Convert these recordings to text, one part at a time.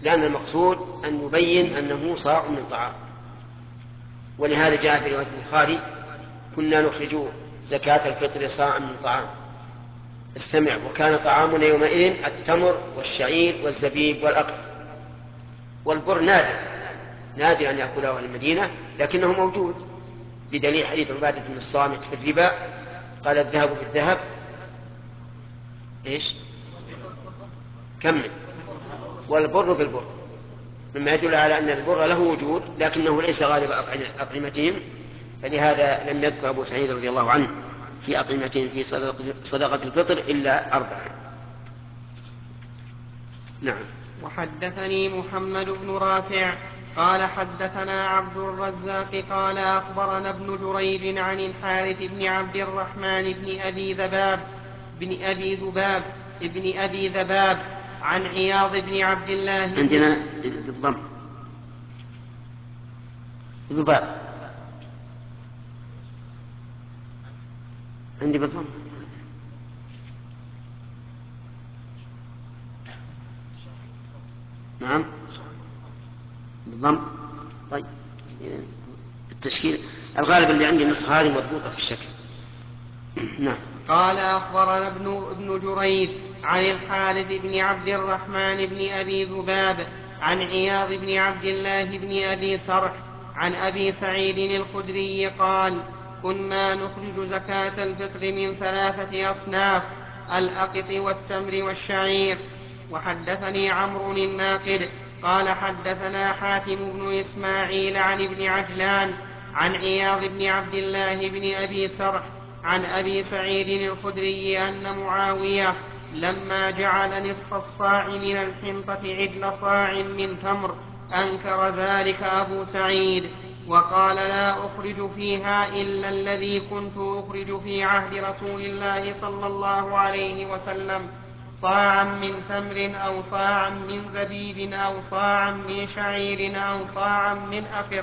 لأن المقصود أن يبين أنه صاع من طعام. ولهذا جاء في رواية البخاري: كنا نخرج زكاة الفطر صاعا من طعام. استمع: وكان طعامنا يومئذ التمر والشعير والزبيب والأقط. والبر نادر أن يأكله أهل المدينة، لكنه موجود، بدليل حديث عبادة بن الصامت في الربا: قال الذهب بالذهب إيش؟ كمل. والبر بالبر، مما يدل على أن البر له وجود، لكنه ليس غالب أطعمتهم. فلهذا لم يذكر أبو سعيد رضي الله عنه في أطعمتهم في صدقة الفطر إلا 4. نعم. وحدثني محمد بن رافع قال حدثنا عبد الرزاق قال أخبرنا ابن جريج عن الحارث بن عبد الرحمن بن أبي ذباب عن عياض بن عبد الله. عندنا بالضم ذباب، عندي بالضم. نعم بالضم. طيب التشكيل الغالب اللي عندي النسخة هذه مضبوطة في الشكل. نعم. قال أخبرنا ابن جريج عن الحارث بن عبد الرحمن بن أبي ذباب عن عياض بن عبد الله بن أبي سرح عن أبي سعيد الخدري قال: كنا نخرج زكاة الفطر من 3 أصناف: الأقط والتمر والشعير. وحدثني عمرو الناقد قال حدثنا حاتم بن إسماعيل عن ابن عجلان عن عياض بن عبد الله بن أبي سرح عن أبي سعيد الخدري أن معاوية لما جعل نصف الصاع من الحنطة عدل صاع من تمر أنكر ذلك أبو سعيد وقال: لا أخرج فيها إلا الذي كنت أخرج في عهد رسول الله صلى الله عليه وسلم: صاعا من تمر أو صاعا من زبيب أو صاعا من شعير أو صاعا من أقط.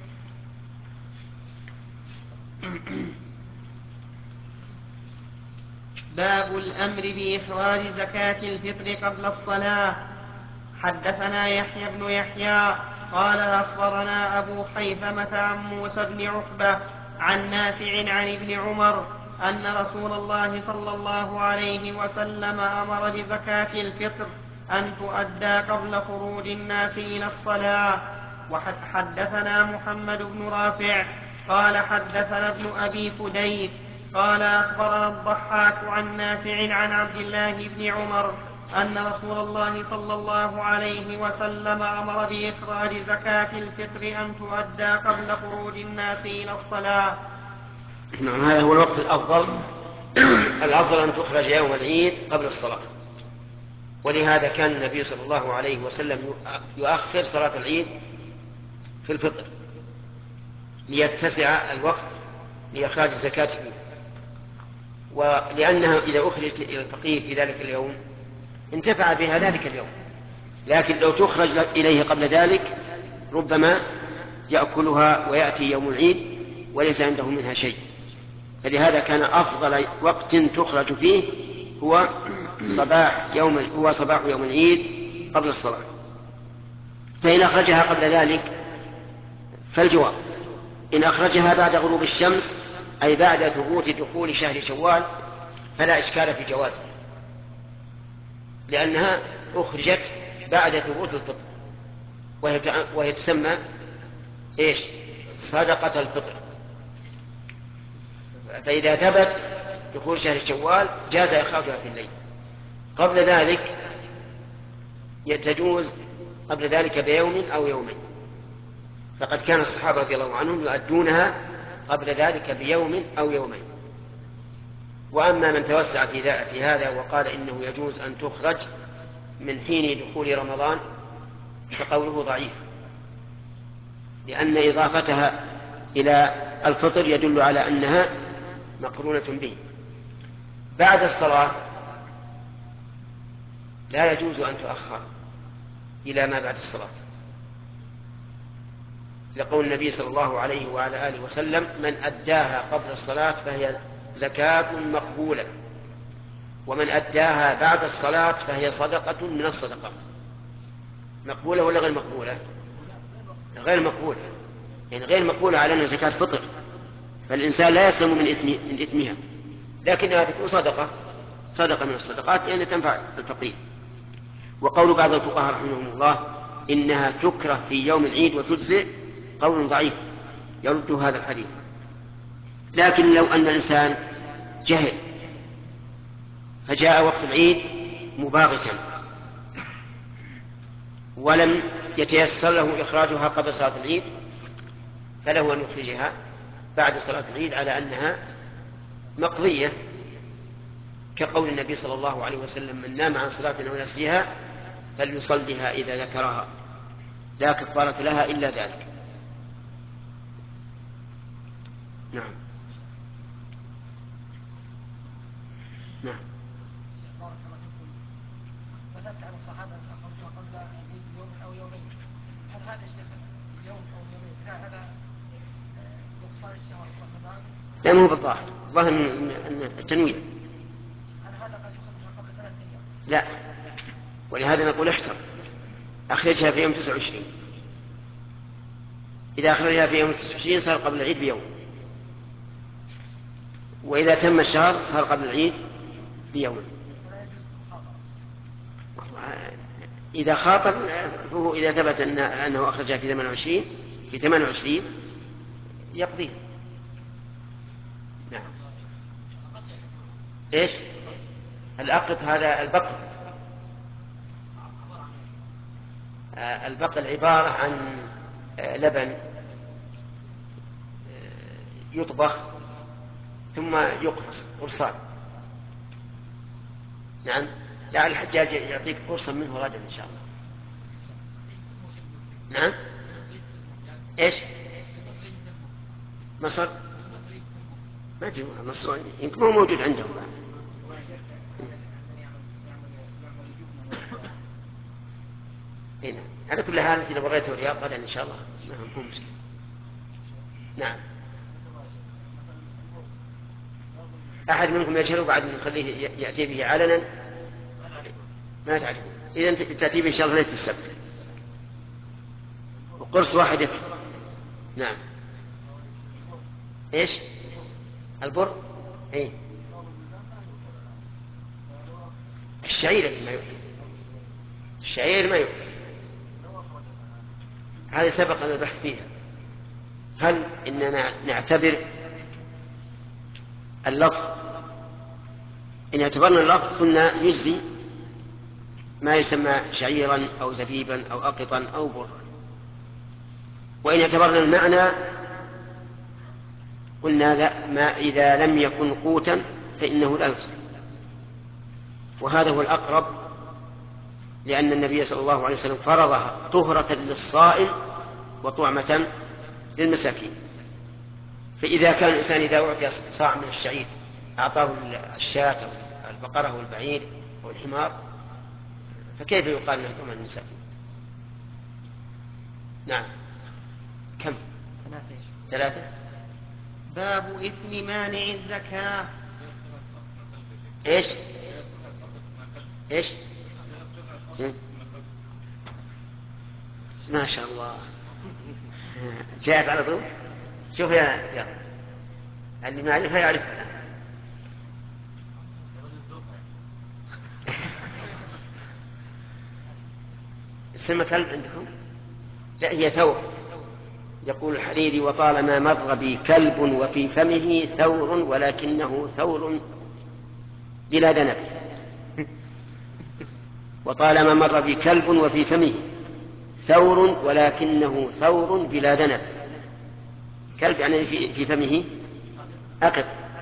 باب الأمر بإخراج زكاة الفطر قبل الصلاة. حدثنا يحيى بن يحيى قال أخبرنا أبو خيثمة عن موسى بن عقبة عن نافع عن ابن عمر أن رسول الله صلى الله عليه وسلم أمر بزكاة الفطر أن تؤدى قبل خروج الناس إلى الصلاة. وحدثنا محمد بن رافع قال حدثنا ابن أبي فديك قال أخبرنا الضحاك عن نافع عن عبد الله بن عمر أن رسول الله صلى الله عليه وسلم أمر بإخراج زكاة الفطر أن تؤدى قبل خروج الناس إلى الصلاة. نعم، هذا هو الوقت الأفضل. الأفضل أن تخرج يوم العيد قبل الصلاة، ولهذا كان النبي صلى الله عليه وسلم يؤخر صلاة العيد في الفطر ليتسع الوقت لإخراج الزكاة فيه، ولأنها إذا أخرجت إلى الفقير في ذلك اليوم انتفع بها ذلك اليوم، لكن لو تخرج إليه قبل ذلك ربما يأكلها ويأتي يوم العيد وليس عنده منها شيء. فلهذا كان أفضل وقت تخرج فيه هو صباح يوم العيد قبل الصلاة. فإن أخرجها قبل ذلك فالجواب: إن أخرجها بعد غروب الشمس أي بعد ثبوت دخول شهر شوال فلا إشكال في جوازها، لأنها أخرجت بعد ثبوت الفطر، وهي تسمى إيش؟ صدقة الفطر. فإذا ثبت دخول شهر شوال جاز إخراجها في الليل. قبل ذلك تجوز قبل ذلك بيوم أو يومين، فقد كان الصحابة رضي الله عنهم يؤدونها قبل ذلك بيوم أو يومين. وأما من توسع في هذا وقال إنه يجوز أن تخرج من حين دخول رمضان فقوله ضعيف، لأن إضافتها إلى الفطر يدل على أنها مقرونة به. بعد الصلاة لا يجوز أن تؤخر إلى ما بعد الصلاة، لقول النبي صلى الله عليه وعلى آله وسلم: من أداها قبل الصلاة فهي زكاة مقبولة، ومن أداها بعد الصلاة فهي صدقة من الصدقات. مقبولة ولا غير مقبولة؟ غير مقبولة، يعني غير مقبولة على أنها زكاة فطر، فالإنسان لا يسلم من إثمها، لكنها تكون صدقة من الصدقات لأنها تنفع الفقير. وقول بعض الفقهاء رحمهم الله إنها تكره في يوم العيد وتجزئ قول ضعيف يرد هذا الحديث. لكن لو أن الإنسان جهل فجاء وقت العيد مباغتا ولم يتيسر له إخراجها قبل صلاة العيد فله أن يخرجها بعد صلاة العيد على أنها مقضية، كقول النبي صلى الله عليه وسلم: من نام عن صلاة ونسيها فليصلها إذا ذكرها لا كفارة لها إلا ذلك. نعم. نعم. كتبت على الصحابة أخذوها قبل يوم أو يومين، هل هذا الشيء يوم أو يومين هذا نقصان الشهر رمضان؟ لا، مو بالظاهر، الظاهر أن التنوين. هل هذا قد يخرجها قبل 3 أيام؟ لا، ولهذا نقول احتر أخرجها في يوم 29، إذا أخرجها في يوم 29 صار قبل العيد بيوم، وإذا تم الشهر صار قبل العيد بيوم. إذا خاطر فهو إذا ثبت أنه أخرجها في 28 يقضيه. نعم. إيش الأقط؟ هذا البقر. البقر عبارة عن لبن يطبخ ثم يقرص قرصان. نعم. لا، الحجاج يعطيك قرصا منه غدا إن شاء الله. نعم. إيش مصر؟ ما أدري، مصر يمكن هو موجود عندهم. هنا على كل حال إذا بغيته الرياض غدا إن شاء الله ما هو مشكلة. نعم. أحد منكم يجهل بعد من نخليه يأتي به علنا ما تعرفون. إذا تأتي به إن شاء الله ليلة السبت وقرص واحد يكفي. نعم. إيش البر؟ إيه الشعير ما يؤكل، الشعير ما يؤكل. هذه سبق أن البحث فيها. هل إننا نعتبر اللفظ؟ إن اعتبرنا اللفظ قلنا يجزي ما يسمى شعيرا أو زبيبا أو أقطا أو برا، وإن اعتبرنا المعنى قلنا لا، ما إذا لم يكن قوتا فإنه لا يفسد. وهذا هو الأقرب، لأن النبي صلى الله عليه وسلم فرضها طهرة للصائم وطعمة للمساكين. فإذا كان الإنسان إذا أعطي صاع من الشعير أعطاه الشاة أو البقرة أو البعير أو الحمار فكيف يقال له طعمة للمساكين؟ نعم. كم؟ 3. باب إثم مانع الزكاة. إيش ما شاء الله جاءت على طول. شوف يا اللي ما يعرفها يعرفها الآن. اسم كلب عندكم؟ لا، هي ثور. يقول الحريري: وطالما مر بي كلب وفي فمه ثور ولكنه ثور بلا ذنب. وطالما مر بي كلب وفي فمه ثور ولكنه ثور بلا ذنب. كلب يعني في فمه أقط،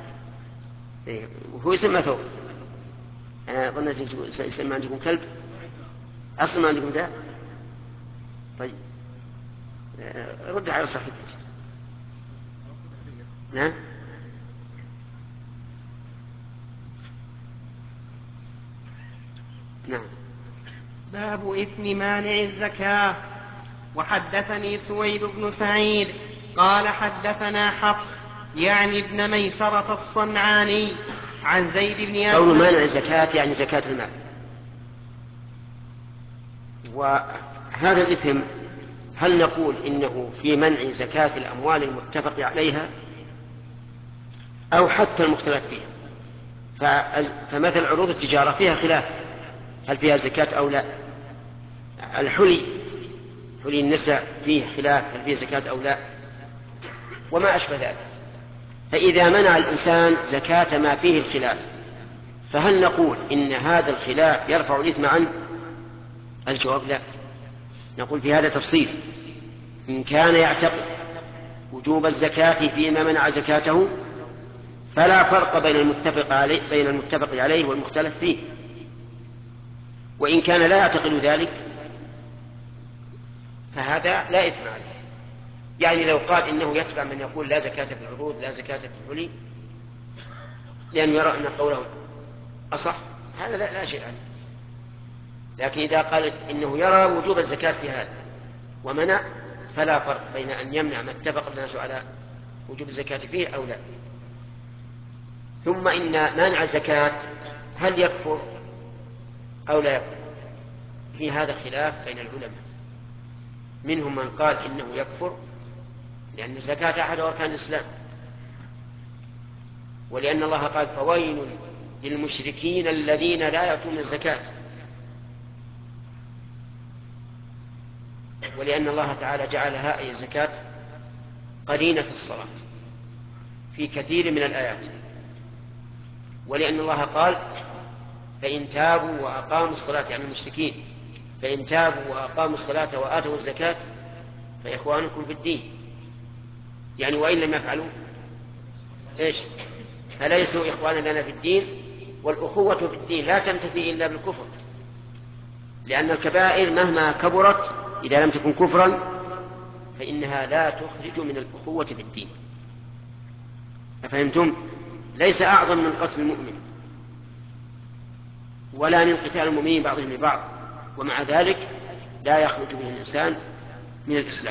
وهو يسمى ثور. أنا أظن يسمى عندكم كلب أصلا ما عندكم ده. طيب رد على صاحبك. نعم. نعم. باب إثم مانع الزكاة. وحدثني سويد بن سعيد قال حدثنا حفص يعني ابن ميسرة الصنعاني عن زيد بن أسلم. قول مانع الزكاة يعني زكاة المال، هذا الإثم هل نقول إنه في منع زكاة الأموال المتفق عليها أو حتى المختلف فيها؟ فمثل عروض التجارة فيها خلاف هل فيها زكاة أو لا. الحلي، حلي النساء فيه خلاف هل فيه زكاة أو لا، وما أشبه ذلك. فإذا منع الإنسان زكاة ما فيه الخلاف فهل نقول إن هذا الخلاف يرفع الإثم عنه؟ الجواب لا. نقول في هذا تفصيل. إن كان يعتقد وجوب الزكاة فيما منع زكاته فلا فرق بين المتفق عليه والمختلف فيه. وإن كان لا يعتقد ذلك فهذا لا إثم عليه. يعني لو قال إنه يتبع من يقول لا زكاة في العروض لا زكاة في الحلي لأنه يرى أن قوله أصح، هذا لا شيء عنه. لكن إذا قال إنه يرى وجوب الزكاة في هذا ومنع فلا فرق بين أن يمنع ما اتفق الناس على وجوب الزكاة فيه أو لا. ثم إن مانع الزكاة هل يكفر أو لا يكفر؟ في هذا خلاف بين العلماء. منهم من قال إنه يكفر لأن الزكاة أحد أركان الإسلام، ولأن الله قال فويل للمشركين الذين لا يأتون الزكاة، ولأن الله تعالى جعلها أي الزكاة قرينة الصلاة في كثير من الآيات، ولأن الله قال فإن تابوا وأقاموا الصلاة عن المشركين فإن تابوا وأقاموا الصلاة وآتوا الزكاة فإخوانكم في الدين، يعني وإن لم يفعلوا إيش؟ فليسوا إخوانا لنا في الدين. والأخوة في الدين لا تنتفي إلا بالكفر، لأن الكبائر مهما كبرت إذا لم تكن كفرا فإنها لا تخرج من الأخوة في الدين. أفهمتم؟ ليس أعظم من قتل المؤمن ولا من قتال المؤمنين بعضهم لبعض، ومع ذلك لا يخرج به الإنسان من الإسلام.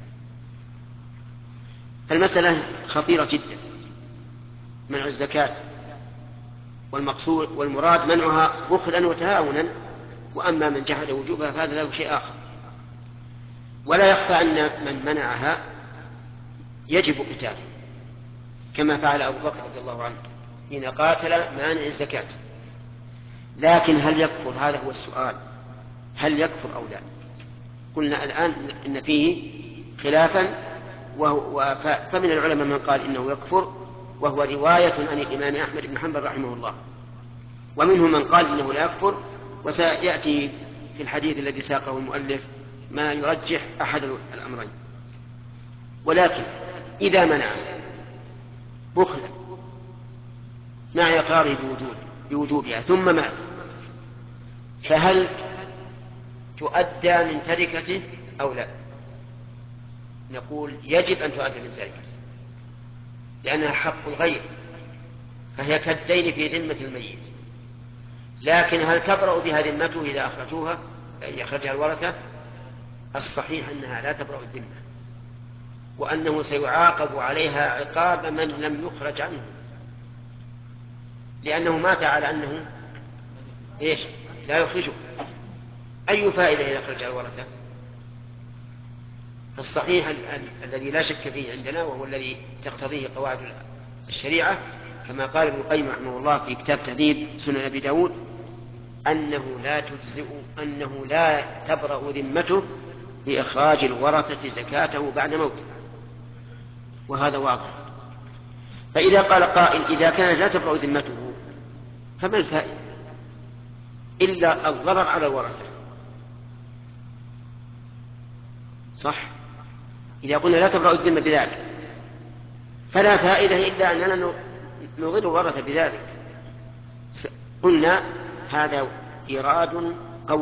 فالمسألة خطيرة جدا، منع الزكاة، والمقصود والمراد منعها بخلا وتهاونا، وأما من جحد وجوبها فهذا له شيء آخر. ولا يخفى أن من منعها يجب قتاله كما فعل أبو بكر رضي الله عنه حين قاتل مانع الزكاة. لكن هل يكفر؟ هذا هو السؤال، هل يكفر أو لا؟ قلنا الآن إن فيه خلافا، فمن العلماء من قال إنه يكفر وهو رواية عن الإمام أحمد بن حنبل رحمه الله، ومنهم من قال إنه لا يكفر، وسيأتي في الحديث الذي ساقه المؤلف ما يرجح أحد الأمرين. ولكن إذا منع بخلا مع إقراره بوجوبها ثم مات فهل تؤدى من تركته أو لا؟ نقول يجب أن تؤدى من تركته لأنها حق الغير، فهي كالدين في ذمة الميت. لكن هل تبرأ بها ذمته إذا أخرجوها يخرجها الورثة؟ الصحيح أنها لا تبرأ الذمة، وأنه سيعاقب عليها عقاب من لم يخرج عنه، لأنه مات على أنه إيش؟ لا يخرجه. أي فائدة إذا أخرجها الورثة؟ فالصحيح الذي لا شك فيه عندنا وهو الذي تقتضيه قواعد الشريعة كما قال ابن القيم رحمه الله في كتاب تهذيب سنن أبي داود أنه لا تجزئ، أنه لا تبرأ ذمته بإخراج الورثة زكاته بعد موته، وهذا واضح. فإذا قال قائل إذا كانت لا تبرأ ذمته فما الفائدة إلا الضرر على الورثة؟ صح؟ إذا قلنا لا تبرأ الذمة بذلك فلا فائدة إلا أننا نضر الورثة بذلك. قلنا هذا إيراد قوي،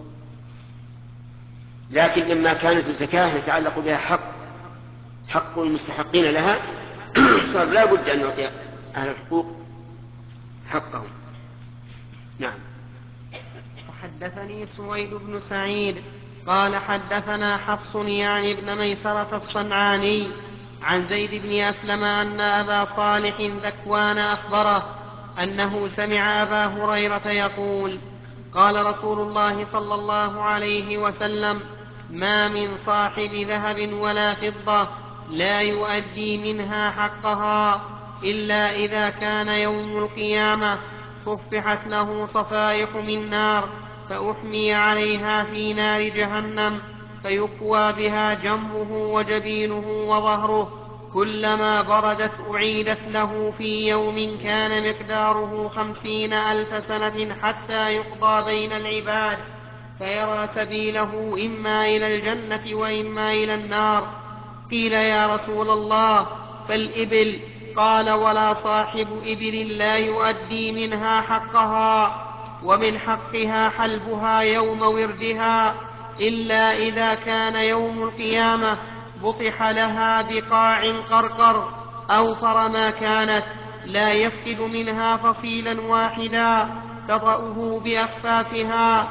لكن لما كانت الزكاة يتعلق بها حق المستحقين لها صار لا بد أن نعطي أهل الحقوق حقهم. نعم. وحدثني سويد بن سعيد قال حدثنا حفص يعني ابن ميسرة الصنعاني عن زيد بن أسلم أن أبا صالح ذكوان أخبره أنه سمع أبا هريرة يقول قال رسول الله صلى الله عليه وسلم: ما من صاحب ذهب ولا فضة لا يؤدي منها حقها إلا إذا كان يوم القيامة صفحت له صفائح من نار فأحمي عليها في نار جهنم فيكوى بها جنبه وجبينه وظهره، كلما بردت أعيدت له في يوم كان مقداره 50,000 سنة حتى يقضى بين العباد، فيرى سبيله إما إلى الجنة وإما إلى النار. قيل: يا رسول الله فالإبل؟ قال: ولا صاحب إبل لا يؤدي منها حقها، ومن حقها حلبها يوم وردها، إلا إذا كان يوم القيامة بطح لها بقاع قرقر أوفر ما كانت، لا يفقد منها فصيلا واحدا تطأه بأخفافها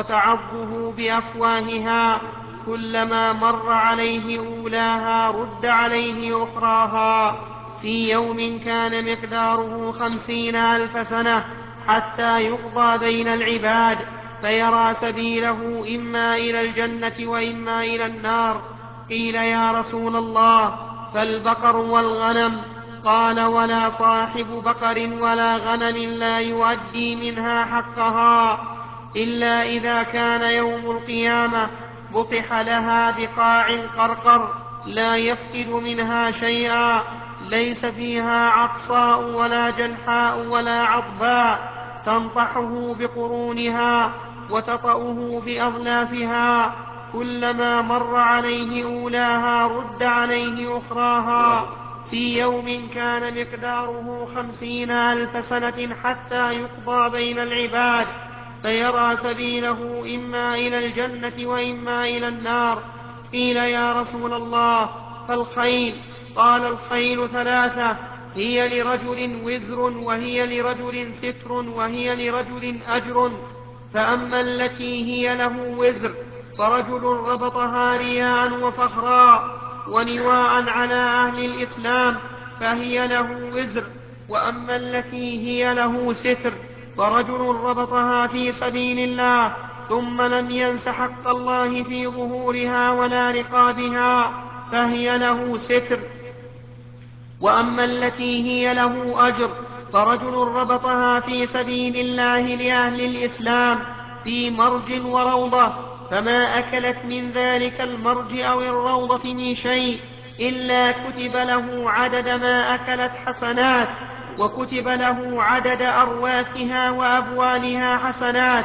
وتعضه بأفواهها، كلما مر عليه أولاها رد عليه أخراها، في يوم كان مقداره 50,000 سنة حتى يقضى بين العباد، فيرى سبيله إما إلى الجنة وإما إلى النار. قيل: يا رسول الله فالبقر والغنم؟ قال: ولا صاحب بقر ولا غنم لا يؤدي منها حقها إلا إذا كان يوم القيامة بطح لها بقاع قرقر لا يفقد منها شيئا، ليس فيها عطساء ولا جنحاء ولا عضباء، تنطحه بقرونها وتطأه بأظلافها، كلما مر عليه أولاها رد عليه أخراها، في يوم كان مقداره 50,000 سنة حتى يقضى بين العباد، فيرى سبيله إما إلى الجنة وإما إلى النار. قيل: يا رسول الله فالخيل؟ قال: الخيل 3: هي لرجل وزر، وهي لرجل ستر، وهي لرجل أجر. فأما التي هي له وزر فرجل ربطها رياء وفخرا ونواء على أهل الإسلام فهي له وزر، وأما التي هي له ستر فرجل ربطها في سبيل الله ثم لم ينس حق الله في ظهورها ولا رقابها فهي له ستر، وأما التي هي له أجر فرجل ربطها في سبيل الله لأهل الإسلام في مرج وروضة، فما أكلت من ذلك المرج أو الروضة من شيء إلا كتب له عدد ما أكلت حسنات، وكتب له عدد أرواثها وأبوالها حسنات،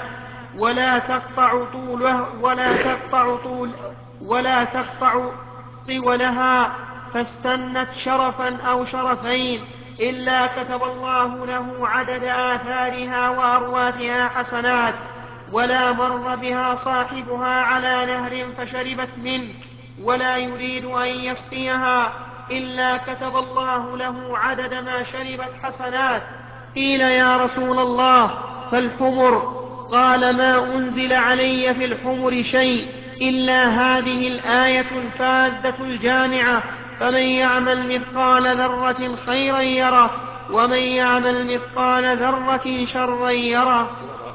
ولا تقطع طولها، فاستنت شرفا أو شرفين إلا كتب الله له عدد آثارها وأرواثها حسنات، ولا مر بها صاحبها على نهر فشربت منه ولا يريد أن يسقيها إلا كتب الله له عدد ما شربت حسنات. قيل: يا رسول الله فالحمر؟ قال: ما أنزل علي في الحمر شيء إلا هذه الآية الفاذة الجامعة: فمن يعمل مثقال ذرة خيرا يره ومن يعمل مثقال ذرة شرا يره.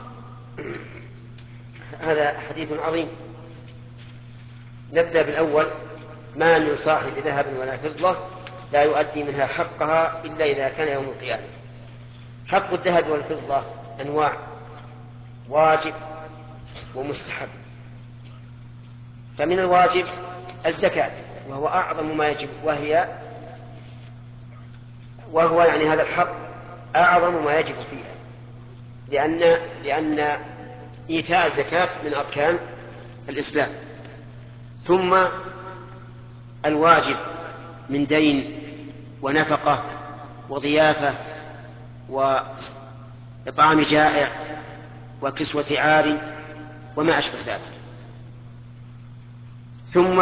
هذا حديث عظيم. نبدأ بالأول: ما من صاحب ذهب ولا فضة لا يؤدي منها حقها إلا إذا كان يوم القيامة. حق الذهب والفضة أنواع: واجب ومستحب. فمن الواجب الزكاة، وهو أعظم ما يجب، وهو يعني هذا الحق أعظم ما يجب فيها، لأن إيتاء الزكاة من أركان الإسلام. ثم الواجب من دين ونفقة وضيافة وإطعام جائع وكسوة عار وما أشبه ذلك. ثم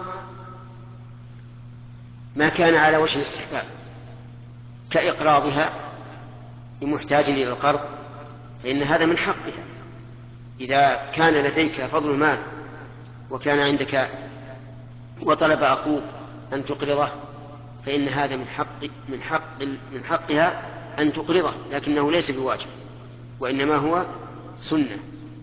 ما كان على وجه الاستحباب كإقراضها لمحتاج إلى القرض، فإن هذا من حقها. إذا كان لديك فضل مال وكان عندك وطلب أخوك أن تقرضه فإن هذا من حقها أن تقرضه، لكنه ليس بواجب، وإنما هو سنة.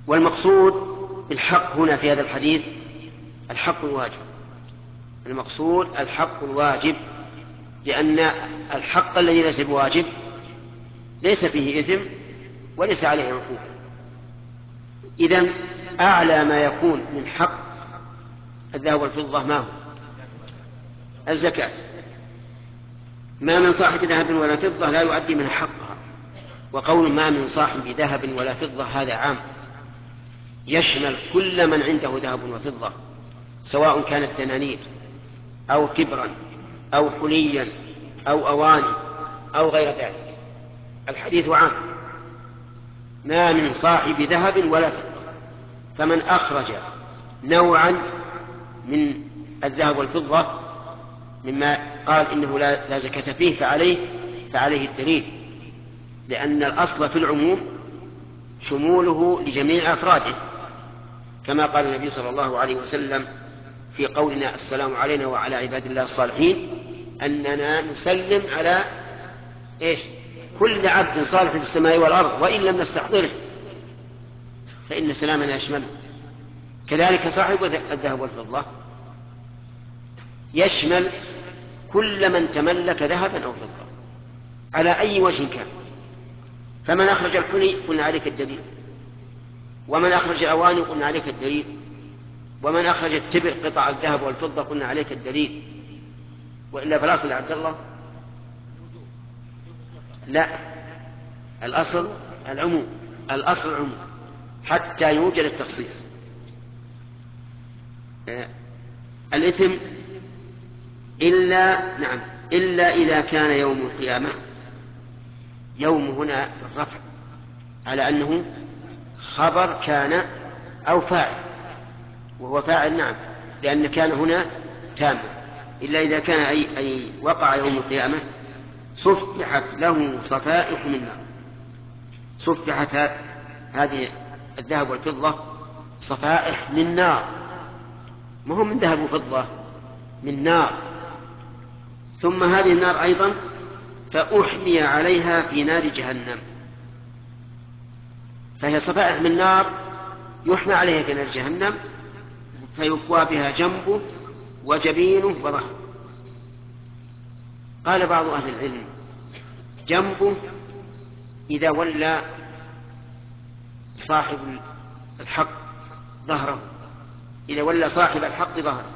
والمقصود بالحق هنا في هذا الحديث الحق الواجب، المقصود الحق الواجب، لأن الحق الذي ليس بواجب ليس فيه إثم وليس عليه عقوبة. إذن أعلى ما يكون من حق الذهب والفضة ما هو؟ الزكاة. ما من صاحب ذهب ولا فضة لا يؤدي من حقها. وقول ما من صاحب ذهب ولا فضة هذا عام، يشمل كل من عنده ذهب وفضة، سواء كانت دنانير أو تبرا أو حليا أو أواني أو غير ذلك. الحديث عام، ما من صاحب ذهب ولا فضة. فمن أخرج نوعا من الذهب والفضة مما قال إنه لا زكاة فيه فعليه الدليل، لأن الأصل في العموم شموله لجميع أفراده، كما قال النبي صلى الله عليه وسلم في قولنا السلام علينا وعلى عباد الله الصالحين، أننا نسلم على كل عبد صالح في السماء والأرض وإن لم نستحضره فإن سلامنا يشمله. كذلك صاحب الذهب والفضة يشمل كل من تملك ذهبا أو فضة على أي وجه كان. فمن أخرج الحلي قلنا عليك الدليل، ومن أخرج الأواني قلنا عليك الدليل، ومن أخرج التبر قطع الذهب والفضة قلنا عليك الدليل. وإلا فالأصل يا عبد الله لا، الأصل العموم، الأصل العموم حتى يوجد التخصيص. الإثم إلا إذا كان يوم القيامة، يوم هنا بالرفع على أنه خبر كان أو فاعل، وهو فاعل نعم، لأن كان هنا تامة. إلا إذا كان أي وقع يوم القيامة صفحت له صفائح من نار. صفحت هذه الذهب والفضة صفائح من نار، مهم من ذهب وفضة، من نار. ثم هذه النار أيضا فأحمي عليها في نار جهنم، فهي صفائح من نار يحمى عليها في نار جهنم، فيكوى بها جنبه وجبينه وظهره. قال بعض أهل العلم جنبه إذا ولى صاحب الحق ظهره، إذا ولى صاحب الحق ظهره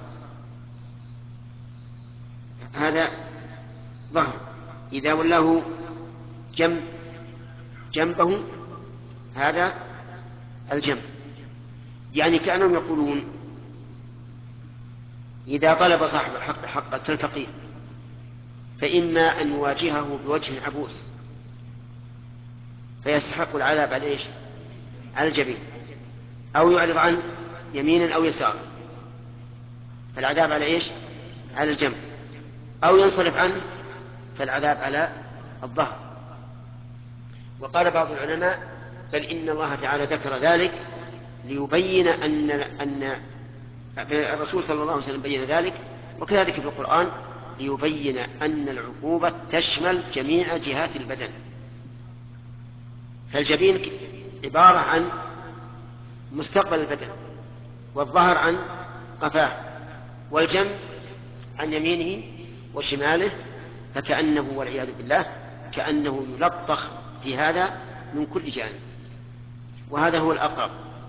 هذا ظهر، إذا ولاه جنبه هذا الجنب. يعني كأنهم يقولون إذا طلب صاحب الحق حقا كالفقير فإما أن يواجهه بوجه عبوس فيستحق العذاب على على الجبين، أو يعرض عنه يمينا أو يسارا فالعذاب على على الجنب، أو ينصرف عنه فالعذاب على الظهر. وقال بعض العلماء بل إن الله تعالى ذكر ذلك ليبين أن الرسول صلى الله عليه وسلم بين ذلك، وكذلك في القرآن ليبين أن العقوبة تشمل جميع جهات البدن. فالجبين عبارة عن مستقبل البدن، والظهر عن قفاه، والجنب عن يمينه وشماله، فكأنه والعياذ بالله كأنه يلطخ في هذا من كل جانب. وهذا هو الأقرب،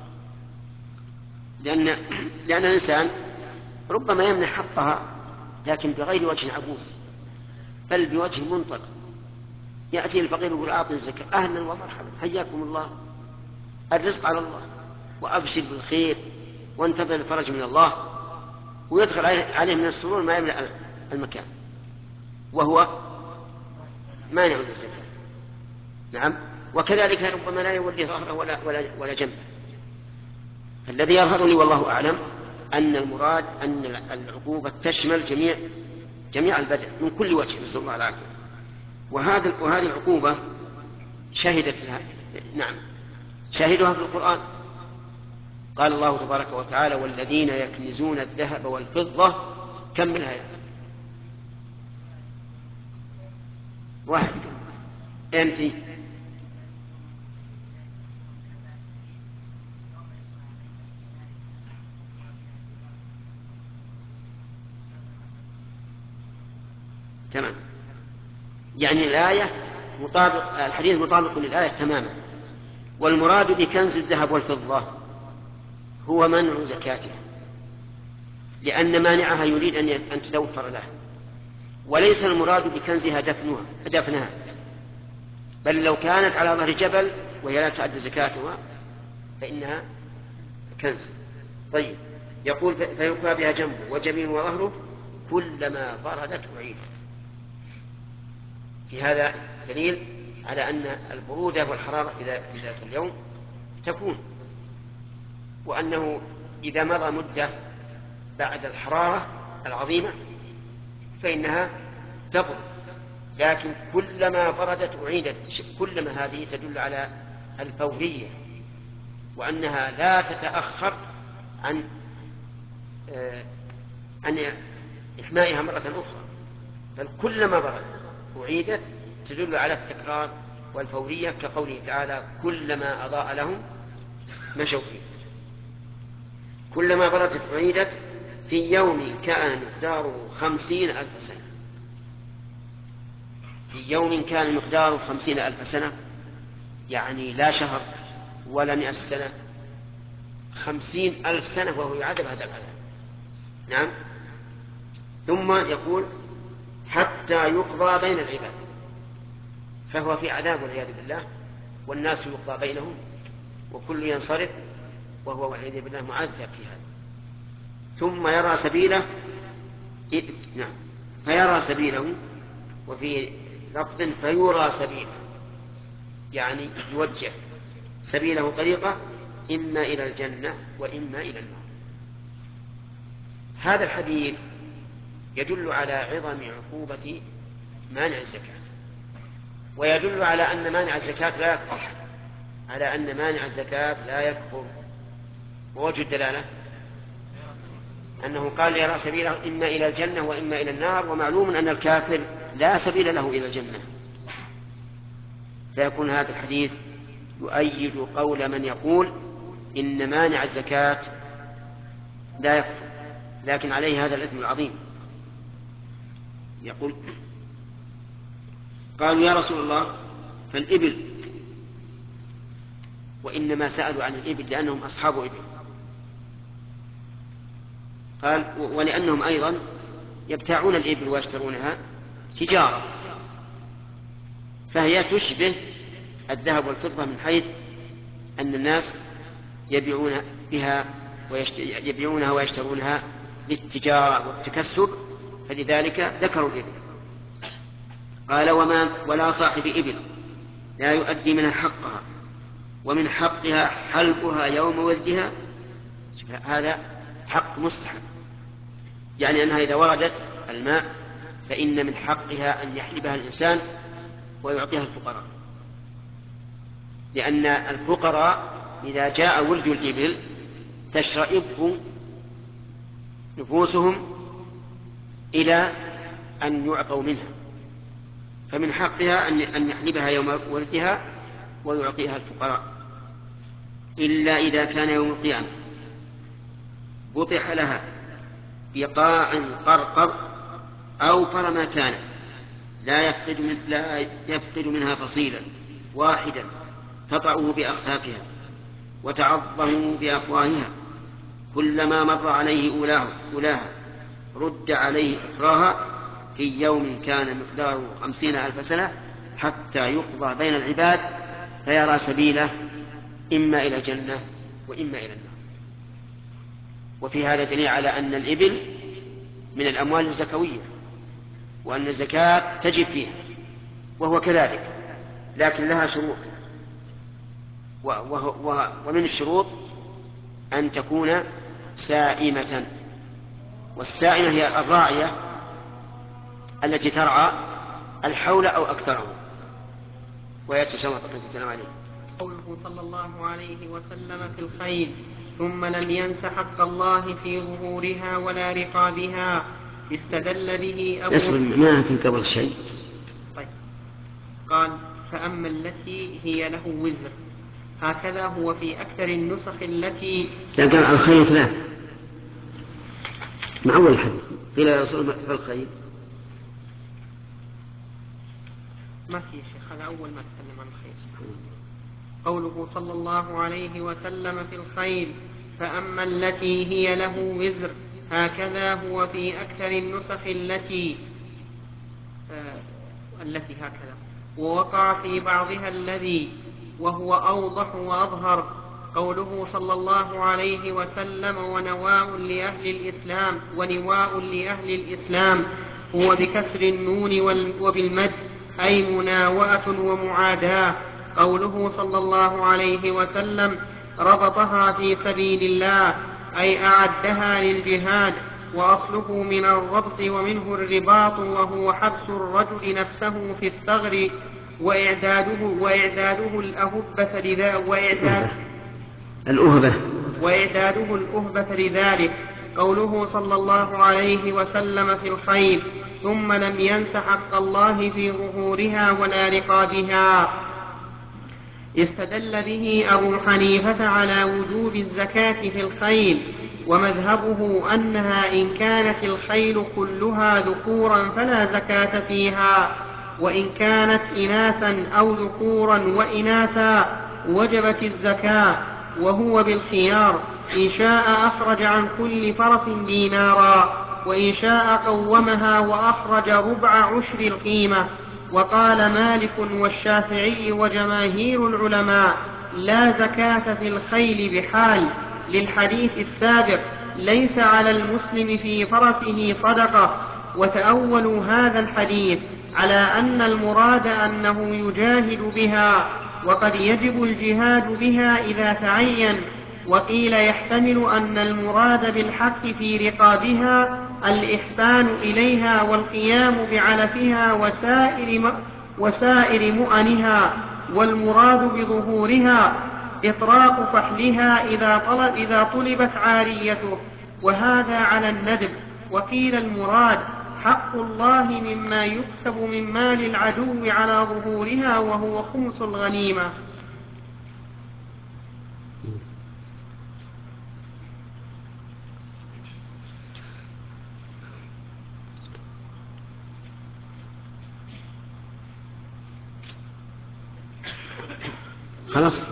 لأن الإنسان ربما يمنح حقها لكن بغير وجه عبوس، بل بوجه منطق. يأتي الفقير يقول أعطي الزكاة، أهلا ومرحبا حياكم الله، الرزق على الله وأبشر بالخير وانتظر الفرج من الله، ويدخل عليه من السرور ما يملأ المكان وهو مانع للزكاة. نعم. وكذلك ربما لا يولي ظهره ولا جنبه. فالذي يظهر لي والله أعلم أن المراد أن العقوبة تشمل جميع البدن من كل وجه، نسأل الله العافية. وهذه العقوبة شهدت لها شاهدها في القرآن. قال الله تبارك وتعالى والذين يكنزون الذهب والفضة كملها واحد أنت تمام. يعني الحديث مطابق للآية تماما. والمراد بكنز الذهب والفضة هو منع زكاتها، لأن مانعها يريد أن تتوفر له، وليس المراد بكنزها دفنها، بل لو كانت على ظهر جبل وهي لا تؤدي زكاتها فإنها كنز. طيب، يقول فيكوى بها جنبه وجبين وظهره كلما بردت أعيدت. في هذا دليل على أن البرودة والحرارة في ذات اليوم تكون، وأنه إذا مضى مدة بعد الحرارة العظيمة فإنها تبرد، لكن كلما بردت أعيدت. كلما هذه تدل على الفورية، وأنها لا تتأخر عن إحمائها مرة أخرى، بل كلما برد أعيدت، تدل على التكرار والفورية، كقوله تعالى كلما أضاء لهم مشوا فيه. كلما بردت أعيدت في يوم كان مقداره 50,000 سنة. في يوم كان مقداره 50,000 سنة، يعني لا شهر ولا 100 سنة، 50,000 سنة وهو يعذب هذا العذاب. نعم. ثم يقول حتى يقضى بين العباد، فهو في عذاب والعياذ بالله، والناس يقضى بينهم وكل ينصرف، وهو والعياذ بالله معذب في هذا. ثم يرى سبيله، نعم، فيرى سبيله، وفي لفظ فيرى سبيله، يعني يوجه سبيله طريقة إما إلى الجنة وإما إلى النار. هذا الحديث يدل على عظم عقوبة مانع الزكاة، ويدل على أن مانع الزكاة لا يكفر، على أن مانع الزكاة لا يكفر. ووجه الدلالة أنه قال يرى سبيله إما إلى الجنة وإما إلى النار، ومعلوم أن الكافر لا سبيل له إلى الجنة، فيكون هذا الحديث يؤيد قول من يقول إن مانع الزكاة لا يكفر، لكن عليه هذا الإثم العظيم. يقول قالوا يا رسول الله فالإبل، وإنما سألوا عن الإبل لأنهم أصحاب إبل. قال ولأنهم أيضا يبتاعون الإبل ويشترونها تجارة، فهي تشبه الذهب والفضة من حيث أن الناس يبيعونها ويشترونها للتجارة والتكسب، فلذلك ذكروا الإبل. قال ولا صاحب إبل لا يؤدي منها حقها، ومن حقها حلبها يوم ولدها. هذا حق مستحب، يعني أنها إذا وردت الماء فإن من حقها أن يحلبها الإنسان ويعطيها الفقراء، لأن الفقراء إذا جاء ولد الإبل تشرئب نفوسهم إلى أن يعطوا منها، فمن حقها أن يحلبها يوم ولدها ويعطيها الفقراء، إلا إذا كان يوم القيامة بطح لها بقاع قرقر أوفر ما كان، لا يفقد منها فصيلا واحدا تطعه بأخفافها وتعظه بأفواهها، كلما مر عليه أولاها رد عليه أخراها في يوم كان مقداره 50,000 سنة، حتى يقضى بين العباد فيرى سبيله إما إلى الجنة وإما إلى النار. وفي هذا دليل على أن الإبل من الأموال الزكوية، وأن الزكاة تجب فيها، وهو كذلك، لكن لها شروط، ومن الشروط أن تكون سائمة، والسائمة هي الراعية التي ترعى الحول أو أكثره. ويأتي شرط الكلام عليه قوله صلى الله عليه وسلم في الخيل ثم لم ينس حق الله في ظهورها ولا رقابها، استدل به أبو يصبر ما في قبل شيء. طيب. قال فأما التي هي له وزر، هكذا هو في أكثر النسخ التي لكن الخيل 3 مع أول حديث قيل يا رسول الله الخيل ما في شيخ، هذا أول ما تكلم عن الخيل. قوله صلى الله عليه وسلم في الخيل: فأما التي هي له وزر، هكذا هو في أكثر النسخ التي هكذا، ووقع في بعضها الذي، وهو أوضح وأظهر. قوله صلى الله عليه وسلم: ونواء لأهل الإسلام هو بكسر النون وبالمد، أي مناوأة ومعاداة. قوله صلى الله عليه وسلم: ربطها في سبيل الله، أي أعدها للجهاد. وأصله من الربط ومنه الرباط، وهو حبس الرجل نفسه في الثغر وإعداده الأهبة لذلك. قوله صلى الله عليه وسلم في الخيل: ثم لم ينس حق الله في ظهورها ولا رقابها، استدل به أبو حنيفة على وجوب الزكاة في الخيل، ومذهبه أنها إن كانت الخيل كلها ذكورا فلا زكاة فيها، وإن كانت إناثا أو ذكورا وإناثا وجبت الزكاة، وهو بالخيار: إن شاء أخرج عن كل فرس دينارا، وإن شاء قومها وأخرج ربع عشر القيمة. وقال مالك والشافعي وجماهير العلماء: لا زكاة في الخيل بحال، للحديث السابق: ليس على المسلم في فرسه صدقة. وتأولوا هذا الحديث على أن المراد أنه يجاهد بها، وقد يجب الجهاد بها إذا تعين. وقيل يحتمل أن المراد بالحق في رقابها الإحسان إليها والقيام بعلفها وسائر مؤنها، والمراد بظهورها إطراق فحلها إذا طلبت عاريته، وهذا على الندب. وقيل المراد حق الله مما يكسب من مال العدو على ظهورها، وهو خمس الغنيمة. خلاص.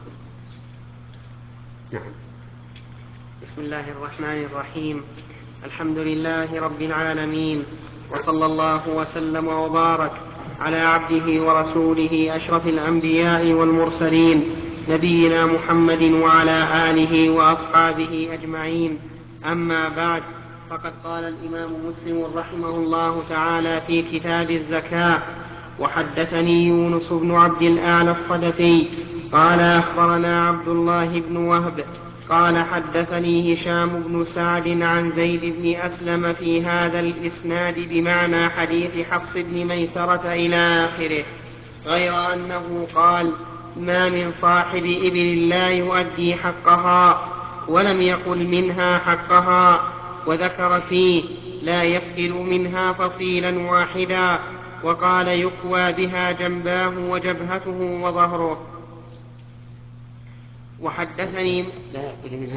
نعم. بسم الله الرحمن الرحيم. الحمد لله رب العالمين، وصلى الله وسلم وبارك على عبده ورسوله أشرف الأنبياء والمرسلين، نبينا محمد وعلى آله وأصحابه أجمعين. أما بعد، فقد قال الإمام مسلم رحمه الله تعالى في كتاب الزكاة: وحدثني يونس بن عبد الأعلى الصدفي قال أخبرنا عبد الله بن وهب قال حدثني هشام بن سعد عن زيد بن أسلم في هذا الإسناد بمعنى حديث حفص بن ميسرة إلى آخره، غير أنه قال: ما من صاحب إبل لا يؤدي حقها، ولم يقل منها حقها، وذكر فيه: لا يفقد منها فصيلا واحدا، وقال: يكوى بها جنباه وجبهته وظهره. وحدثني لا يأكل منها،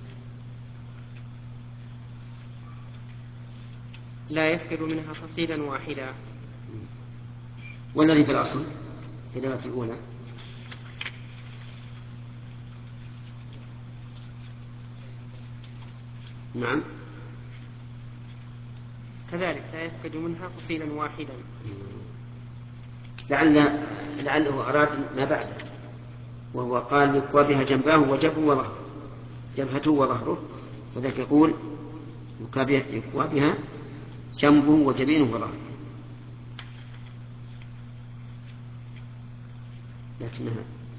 لا يفقد منها فصيلا واحدا. والذي في الأصل في الرواية الأولى نعم كذلك لا يفقد منها فصيلا واحدا. لعله أراد ما بعده، وهو قال: يكوى بها جنباه جبهته وظهره، وذلك يقول: يكوى بها جنبه وجبينه وظهره، لكنها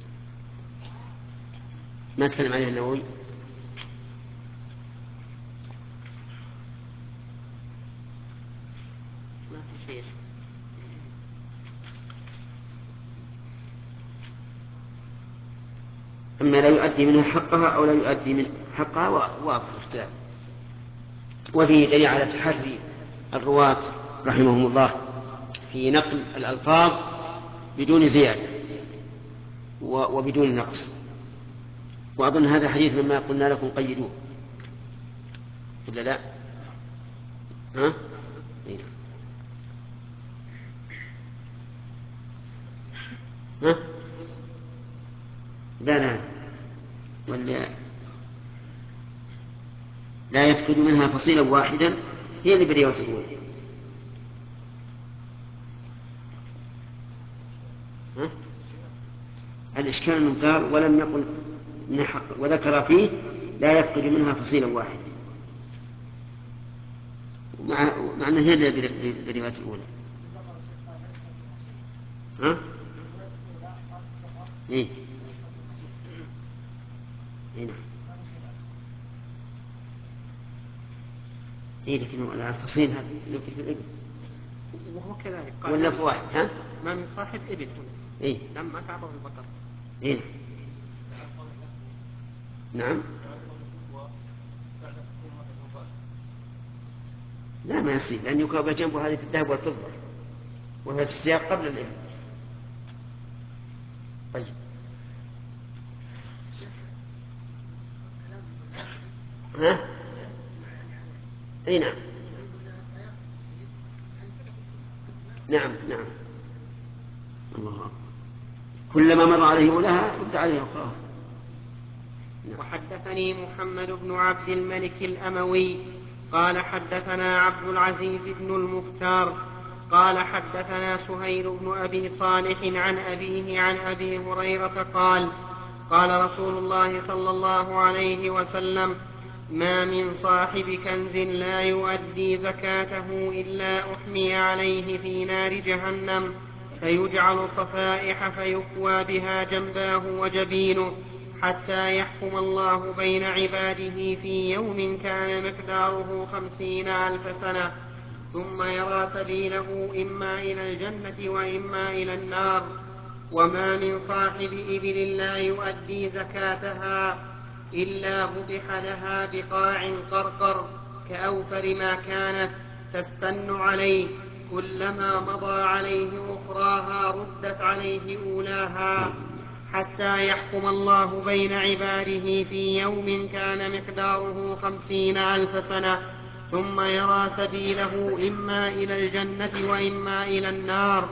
ما تكلم عليها النووي. ما في شيء. أما لا يؤدي منها حقها أو لا يؤدي من حقها واضح الاختلاف. وفيه دليل على تحري الرواة رحمهم الله في نقل الألفاظ بدون زيادة وبدون نقص. وأظن هذا حديث مما قلنا لكم قيدوه، ولا لا؟ ها؟ ها؟ لا ولا لا يفقد منها فصيلا واحدا هي اللي بالرواية الأولى. ها؟ الإشكال أنه قال ولم يقل وذكر فيه لا يفقد منها فصيلا واحدا، مع أنه هي اللي بالرواية الأولى. ها؟ إيه؟ إيه نعم. إيه لكن الفصيل هذا في الإبل وهو كذلك ولا في واحد. ها؟ ما من صاحب إبل هنا. إيه؟ لما تعبه البقر. إيه؟ نعم. لا ما يصير لأن يكاب جنبه هذه في الذهب والفضة وهي في السياق قبل الإبل. طيب ها؟ اي نعم. نعم الله أكبر. كلما مر عليه أولاها رد عليه أخرى. وحدثني محمد بن عبد الملك الأموي قال حدثنا عبد العزيز بن المختار قال حدثنا سهيل بن أبي صالح عن أبيه عن أبي هريرة قال قال رسول الله صلى الله عليه وسلم ما من صاحب كنز لا يؤدي زكاته إلا أحمي عليه في نار جهنم فيجعل صفائح فيكوى بها جنباه وجبينه حتى يحكم الله بين عباده في يوم كان مقداره 50,000 سنة ثم يرى سبيله إما إلى الجنة وإما إلى النار. وما من صاحب إبل لا يؤدي زكاتها إلا بطح لها بقاع قرقر كأوفر ما كانت تستن عليه كلما مضى عليه أخراها ردت عليه أولاها حتى يحكم الله بين عباده في يوم كان مقداره 50,000 سنة ثم يرى سبيله إما إلى الجنة وإما إلى النار.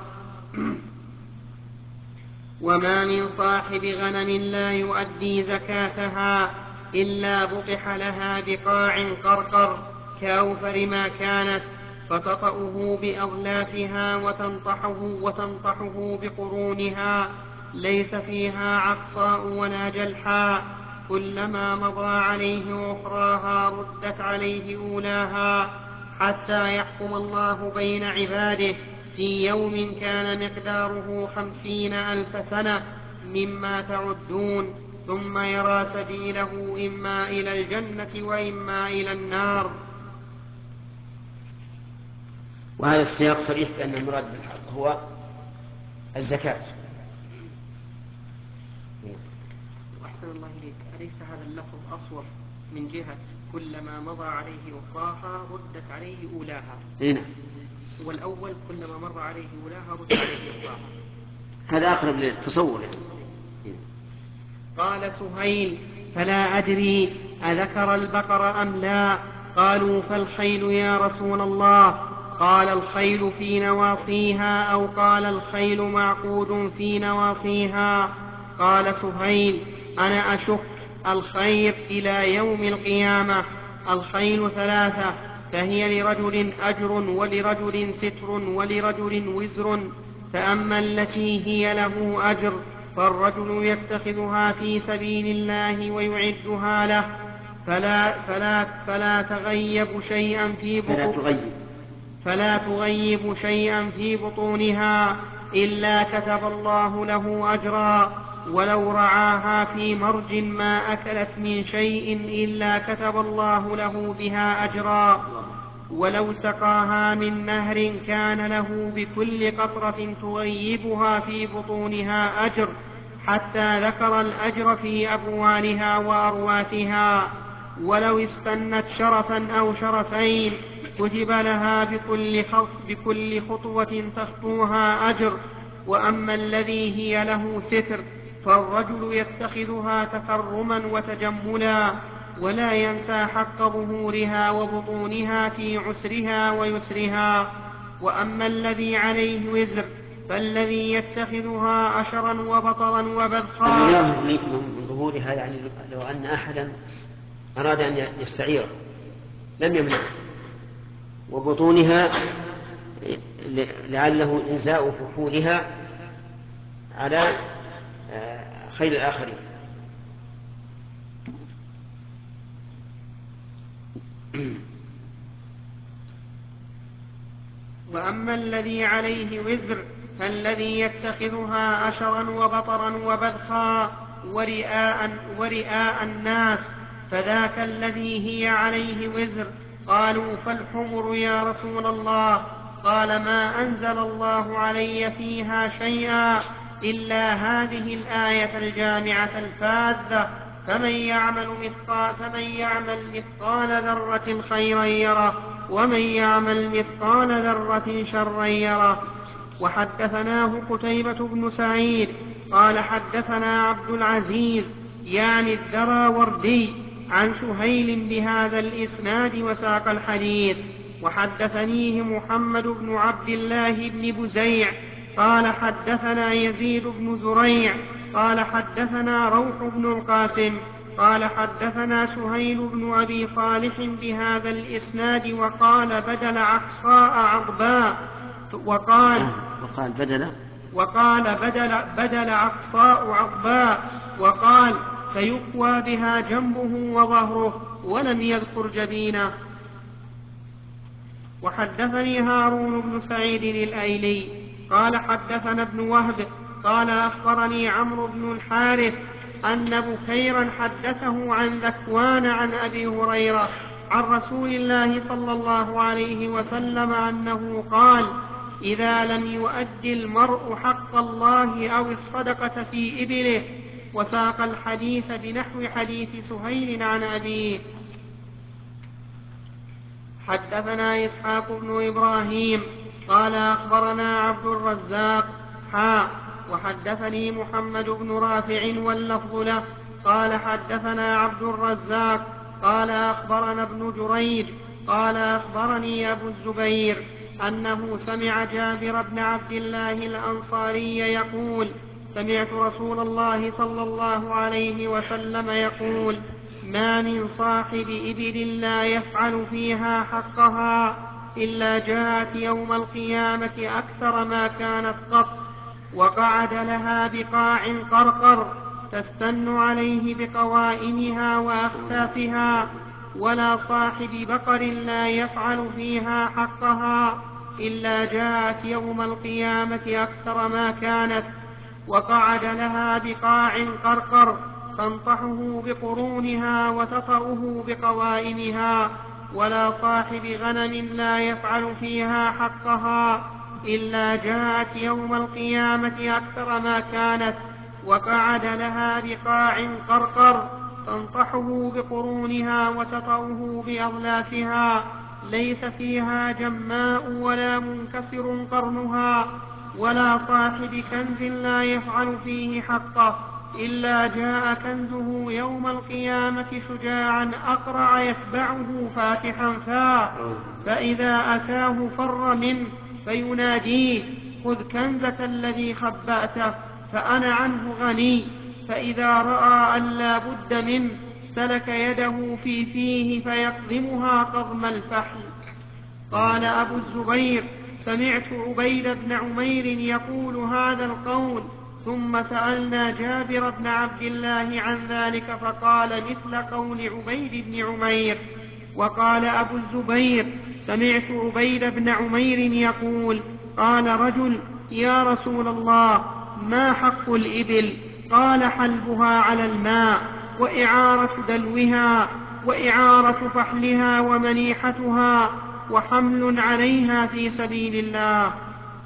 وما من صاحب غنم لا يؤدي زكاتها إلا بطح لها بقاع قرقر كأوفر ما كانت فتطأه بأظلافها وتنطحه بقرونها ليس فيها عقصاء ولا جلحاء كلما مضى عليه أخراها ردت عليه أولاها حتى يحكم الله بين عباده في يوم كان مقداره 50,000 سنة مما تعدون ثم يرى سبيله إما إلى الجنة وإما إلى النار. وهذا السياق صريح بأن المراد بالحق هو الزكاة. أحسن الله إليك، أليس هذا اللفظ أصوب من جهة كلما مضى عليه أخراها ردت عليه أولاها؟ هنا والأول كلما مر عليه أولاها ردت عليه أخراها. هذا أقرب للتصور. قال سهيل فلا أدري أذكر البقر أم لا؟ قالوا فالخيل يا رسول الله؟ قال الخيل في نواصيها أو قال الخيل معقود في نواصيها. قال سهيل أنا أشك الخير إلى يوم القيامة. الخيل 3 فهي لرجل أجر ولرجل ستر ولرجل وزر فأما التي هي له أجر فالرجل يتخذها في سبيل الله ويعدها له فلا تغيب شيئا في بطونها إلا كتب الله له أجرا ولو رعاها في مرج ما أكلت من شيء إلا كتب الله له بها أجرا ولو سقاها من نهر كان له بكل قطرة تغيبها في بطونها أجر حتى ذكر الأجر في أبوالها وأرواثها. ولو استنت شرفا أو شرفين كتب لها بكل خطوة تخطوها أجر. وأما الذي هي له ستر فالرجل يتخذها تكرما وتجملا ولا ينسى حق ظهورها وبطونها في عسرها ويسرها. وأما الذي عليه وزر فالذي يتخذها أشرا وبطرا وبذخا. من ظهورها يعني لو أن أحدا أراد أن يستعير لم يمنع، وبطونها لعله إنزاء فحولها على خير الآخرين. وأما الذي عليه وزر فالذي يتخذها أشرا وبطرا وبذخا ورئاء الناس فذاك الذي هي عليه وزر. قالوا فالحمر يا رسول الله؟ قال ما أنزل الله علي فيها شيئا إلا هذه الآية الجامعة الفاذة فمن يعمل مثقال ذرة خيرا يره ومن يعمل مثقال ذرة شرا يره. وحدثناه قتيبة بن سعيد قال حدثنا عبد العزيز يعني الدراوردي عن سهيل بهذا الإسناد وساق الحديث. وحدثنيه محمد بن عبد الله بن بزيع قال حدثنا يزيد بن زريع قال حدثنا روح بن القاسم قال حدثنا سهيل بن أبي صالح بهذا الإسناد وقال بدل عقصاء عقباء بدل عقصاء عقباء وقال فيقوى بها جنبه وظهره ولم يذكر جبينه. وحدثني هارون بن سعيد الأيلي قال حدثنا ابن وهب قال أخبرني عمرو بن الحارث أن بكيرا حدثه عن ذكوان عن أبي هريرة عن رسول الله صلى الله عليه وسلم أنه قال إذا لم يؤد المرء حق الله أو الصدقة في إبله. وساق الحديث بنحو حديث سهيل عن أبيه. حدثنا إسحاق بن إبراهيم قال أخبرنا عبد الرزاق وحدثني محمد بن رافع واللفظ له قال حدثنا عبد الرزاق قال أخبرنا ابن جريج قال أخبرني أبو الزبير أنه سمع جابر بن عبد الله الأنصاري يقول سمعت رسول الله صلى الله عليه وسلم يقول ما من صاحب إبل لا يفعل فيها حقها إلا جاءت يوم القيامة أكثر ما كانت قط وقعد لها بقاع قرقر تستن عليه بقوائمها وأخفافها. ولا صاحب بقر لا يفعل فيها حقها إلا جاءت يوم القيامة أكثر ما كانت وقعد لها بقاع قرقر تنطحه بقرونها وتطأه بقوائمها. ولا صاحب غنم لا يفعل فيها حقها إلا جاءت يوم القيامة أكثر ما كانت وقعد لها بقاع قرقر تنطحه بقرونها وتطأه بأظلافها ليس فيها جماء ولا منكسر قرنها. ولا صاحب كنز لا يفعل فيه حقه إلا جاء كنزه يوم القيامة شجاعا أقرع يتبعه فاتحا فاه فإذا أتاه فر منه فيناديه خذ كنزك الذي خبأته فأنا عنه غني. فإذا رأى أن لا بد منه سلك يده في فيه فيقضمها قضم الفحل. قال أبو الزبير سمعت عبيد بن عمير يقول هذا القول ثم سألنا جابر بن عبد الله عن ذلك فقال مثل قول عبيد بن عمير. وقال أبو الزبير سمعت عبيد بن عمير يقول قال رجل يا رسول الله ما حق الإبل؟ قال حلبها على الماء وإعارة دلوها وإعارة فحلها ومنيحتها وحمل عليها في سبيل الله.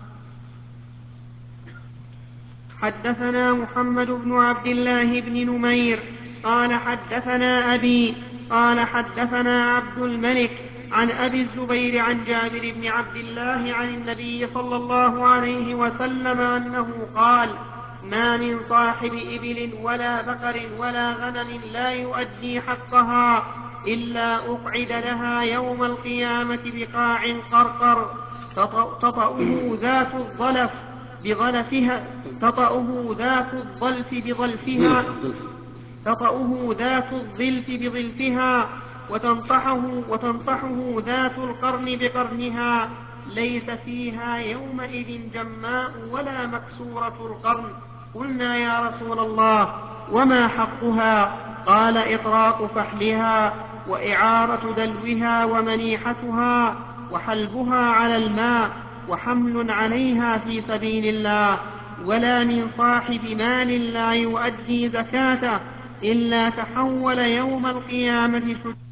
حدثنا محمد بن عبد الله بن نمير قال حدثنا أبي قال حدثنا عبد الملك عن أبي الزبير عن جابر بن عبد الله عن النبي صلى الله عليه وسلم أنه قال ما من صاحب إبل ولا بقر ولا غنم لا يؤدي حقها إلا أقعد لها يوم القيامة بقاع قرقر تطأه ذات الظلف بظلفها تطأه ذات الظلف بظلفها تطأه ذات الظلف بظلفها وتنطحه ذات القرن بقرنها، ليس فيها يومئذ جماء ولا مكسورة القرن. قلنا يا رسول الله وما حقها؟ قال إطراق فحلها وإعارة دلوها ومنيحتها وحلبها على الماء وحمل عليها في سبيل الله. ولا من صاحب مال لا يؤدي زكاته إلا تحول يوم القيامة